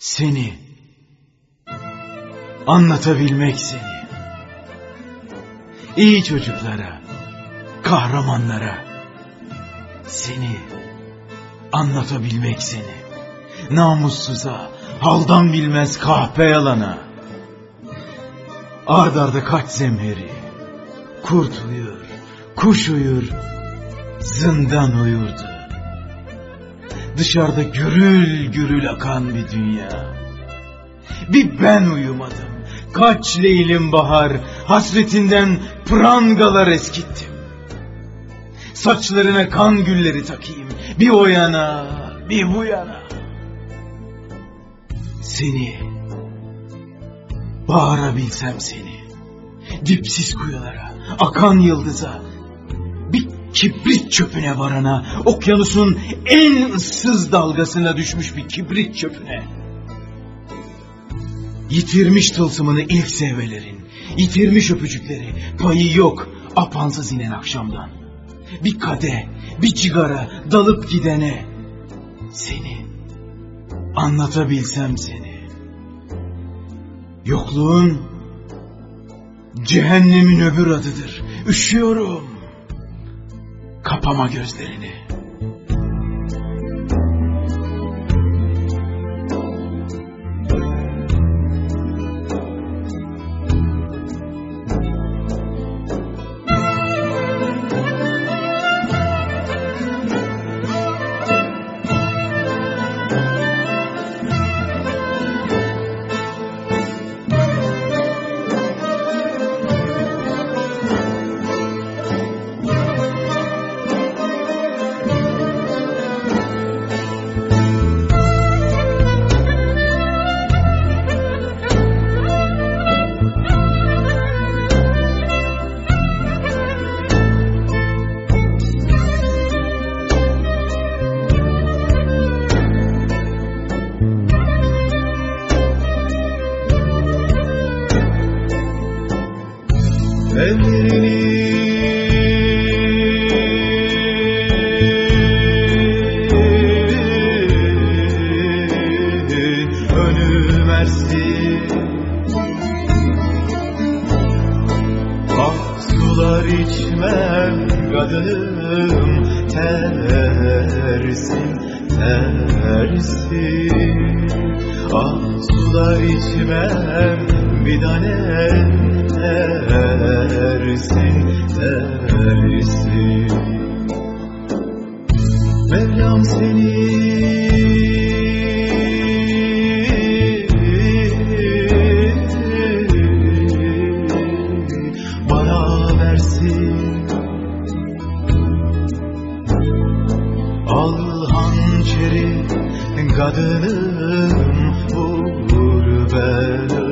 Seni anlatabilmek seni. İyi çocuklara, kahramanlara seni anlatabilmek seni. Namussuza, haldan bilmez kahpe yalana. Ard arda kaç zemheri, kurt uyur, kuş uyur, zindan uyurdu. Dışarıda gürül gürül akan bir dünya. Bir ben uyumadım. Kaç leylim bahar, hasretinden prangalar eskittim. Saçlarına kan gülleri takayım, bir o yana, bir bu yana. Seni, bağırabilsem seni, dipsiz kuyulara, akan yıldıza, bir kibrit çöpüne varana, okyanusun en ıssız dalgasına düşmüş bir kibrit çöpüne. Yitirmiş tılsımını ilk sevmelerin, yitirmiş öpücükleri, payı yok apansız inen akşamdan. Bir kadeh, bir cigara dalıp gidene, seni anlatabilsem seni. Yokluğun cehennemin öbür adıdır. Üşüyorum. Kapama gözlerini. Sular içmem kadınım, tersin, tersin. Ah sular içmem bir tanem, tersin, tersin. Mevlam seni al hançeri kadınım, vur bela.